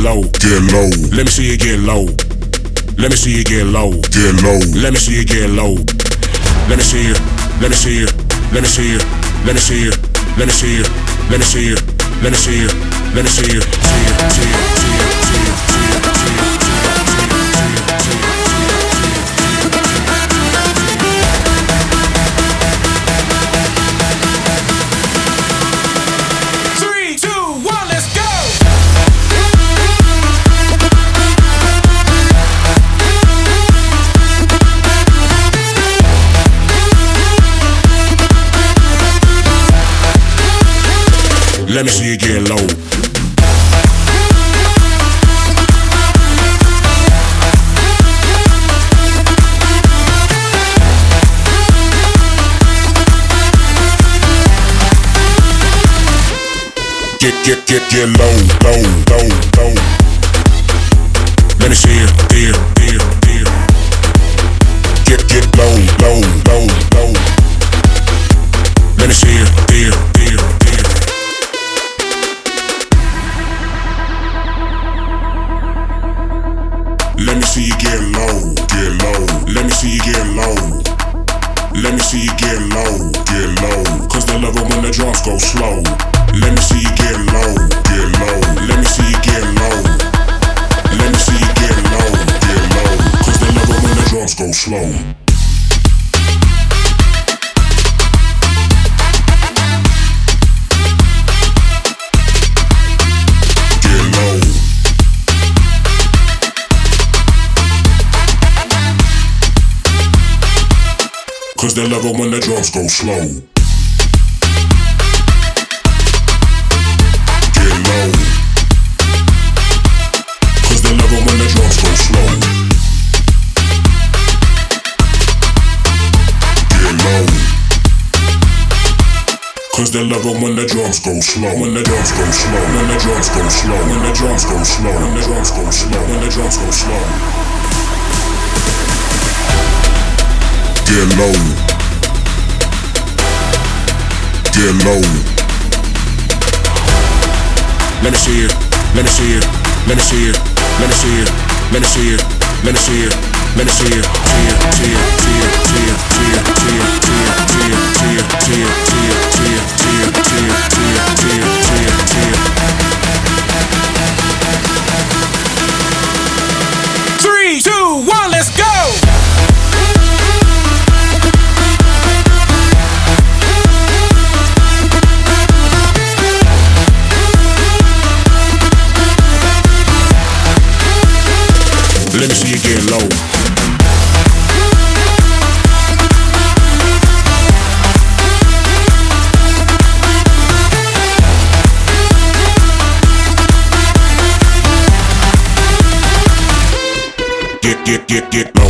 low. Get low. Let me see you get low. Let me see you get low. Get low. Let me see you get low. Let me see you. Let me see you. Let me see you. Let me see you. Let me see you. Let me see you. Let me see you. Let me see you. See you. See you. See you. See you. See you. Let me see you get low. Get low, low, low, low. Let me see you, dear, dear, dear. Get low, low, low, low. Let me see you, dear, dear, dear. Let me see you get low, get low. Let me see you get low. Let me see you get low, get low. Cause they love it when the drums go slow. Let me see you get low, get low. Let me see you get low. Let me see you get low, get low. Cause they love it when the drums go slow. Cause they love it when the drums go slow. Get low. Cause they love it when the drums go slow. Get low. Cause they love it when the drums go slow. When the drums go slow. When the drums go slow. When the drums go slow. When the drums go slow. When the drums go slow. Get low. Get low. Let me see you. Let me see you. Let me see you. Let me see you. Let me see you. Let me see you. Let me see you. See you. See you. See you. See you. See you. See you. See you. See you. See you. See you. See you. See you. See you. See you. See you. See you. See you. 3, 2, 1, let's go. Let me see you get low. Get low.